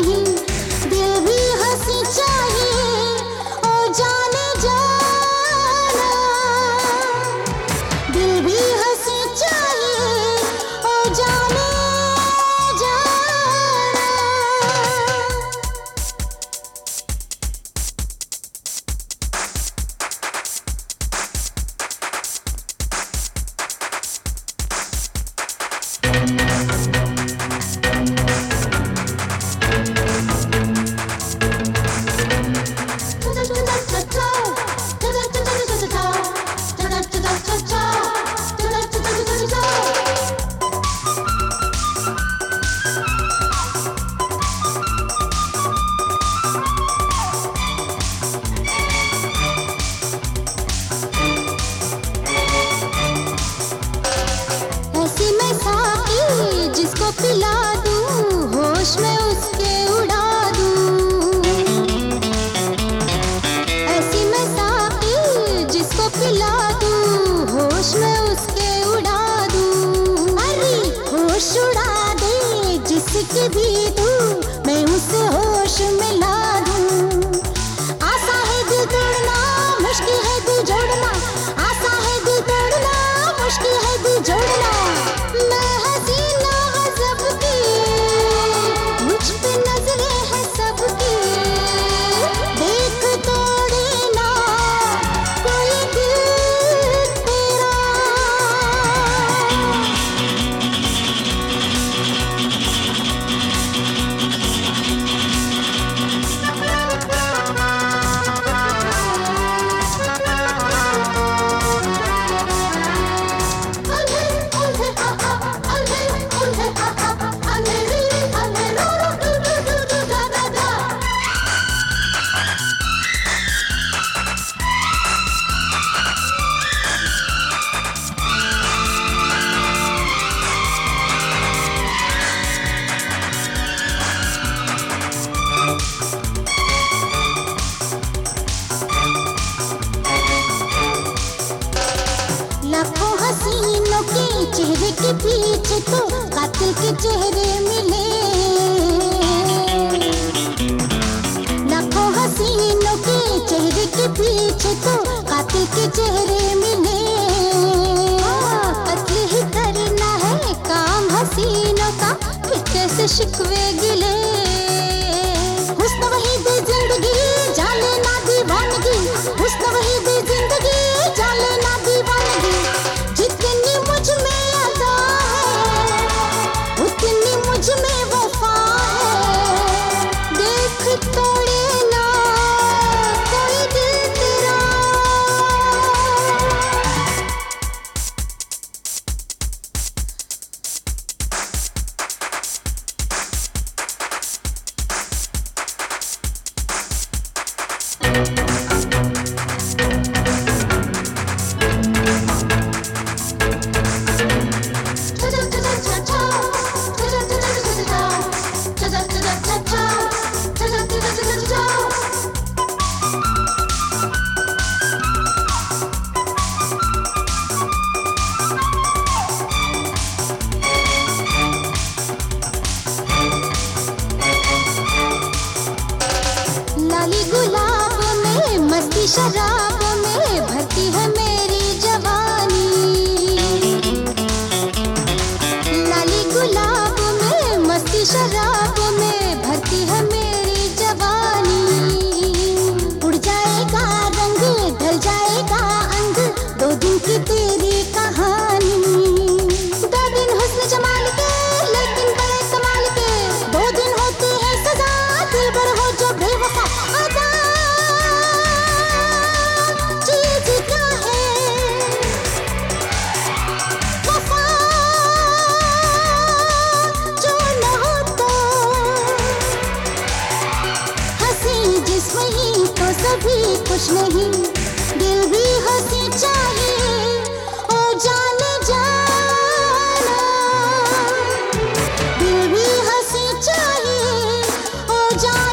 नहीं, दिल भी हंसी चाहिए ओ जाने जाना, दिल भी हंसी चाहिए ओ जाने जाना। ऐसी मैं साकी जिसको पिला दूं, होश में उसके उड़ा दूं। ऐसी मैं साकी जिसको पिला दूं, होश में उसके उड़ा दूं। अरे होश उड़ा दे जिसकी भी दूं, मैं उसे होश में ला दूं। आसा है दिल तोड़ना, मुश्किल है दिल जोड़ना, आसा है दिल तोड़ना, मुश्किल है दिल जोड़ना। मैं हसीना गज़ब की, मुझ पे नजरें हैं सबकी, देख तोड़े ना कोई दिल तेरा। लाखों हसीनों के चेहरे के पीछे तो कातिल के चेहरे मिले। लाखों हसीनों के चेहरे के पीछे तो कातिल के चेहरे मिले। कत्ल ही करना है काम हसीनों का, फिर कैसे शिकवे गिले। हुस्न वही दे जिंदगी, जाने ना दीवानगी, हुस्न वही दे जिंदगी, जाने ना दीवानगी। जितनी मुझ में अदा है, उतनी मुझ में वफा है। देख तोड़े ना कोई दिल तेरा। लाली गुलाब में मस्ती शराब में भरती है मेरी जवानी। लाली गुलाब में मस्ती शराब में भरती है मेरी जवानी। उड़ जाएगा रंग, ढल जाएगा अंग, 2 दिन की तेरी कहानी। 2 दिन हुस्न जमाल के, लेकिन बड़े कमाल के, 2 दिन होती है सजा, दिल भर हो जो बेवफा। अदा चीज क्या है वफा, जो न हो तो हंसी जिस्म ही तो सभी कुछ नहीं, दिल भी हंसी चाहिए ओ जाने जाना, दिल भी हंसी चाहिए ओ जाने